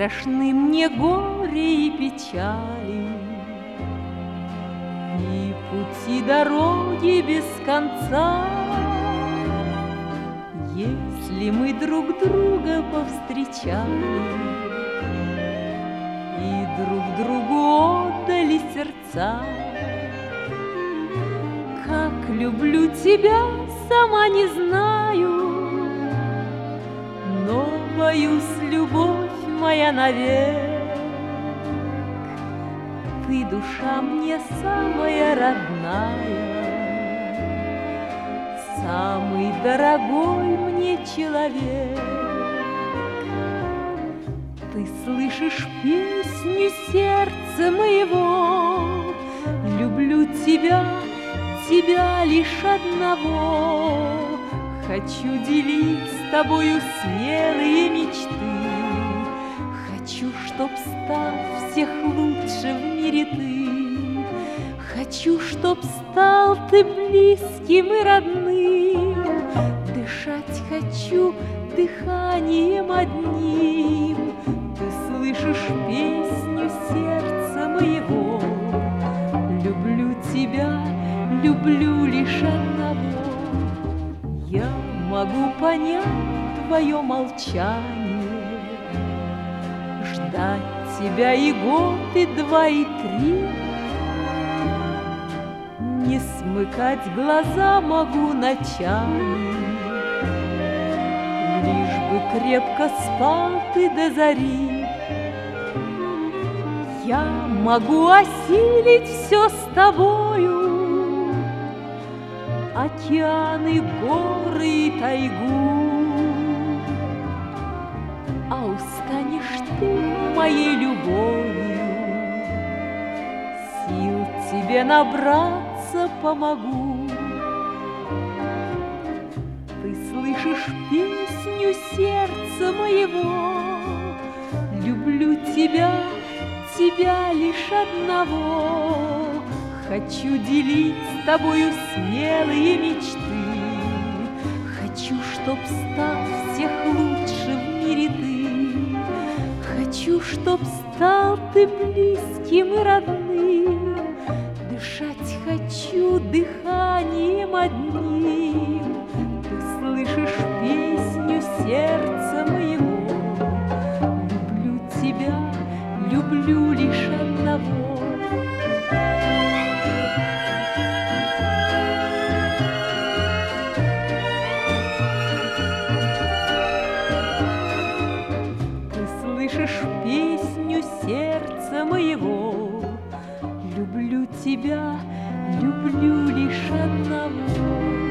страшны мне горе и печали, и пути дороги без конца. Если мы друг друга повстречали и друг другу отдали сердца, как люблю тебя, сама не знаю, но боюсь, любовь моя навек. Ты, душа, мне самая родная, самый дорогой мне человек. Ты слышишь песню сердца моего, люблю тебя, тебя лишь одного. Хочу делить с тобою смелые мечты, хочу, чтоб стал всех лучше в мире ты. Хочу, чтоб стал ты близким и родным, дышать хочу дыханием одним. Ты слышишь песню сердца моего, люблю тебя, люблю лишь одного. Я могу понять твое молчание, ждать тебя и год, и два, и три. Не смыкать глаза могу ночами, лишь бы крепко спал ты до зари. Я могу осилить все с тобою, океаны, горы и тайгу. А устанешь ты моей любовью, сил тебе набраться помогу. Ты слышишь песню сердца моего, люблю тебя, тебя лишь одного. Хочу делить с тобою смелые мечты, хочу, чтоб стал всех лучше в мире ты. Хочу, чтоб стал ты близким и родным, дышать хочу дыханием одним. Ты слышишь песню сердца моего, люблю тебя, люблю лишь одного. Слышишь песню сердца моего, люблю тебя, люблю лишь одного.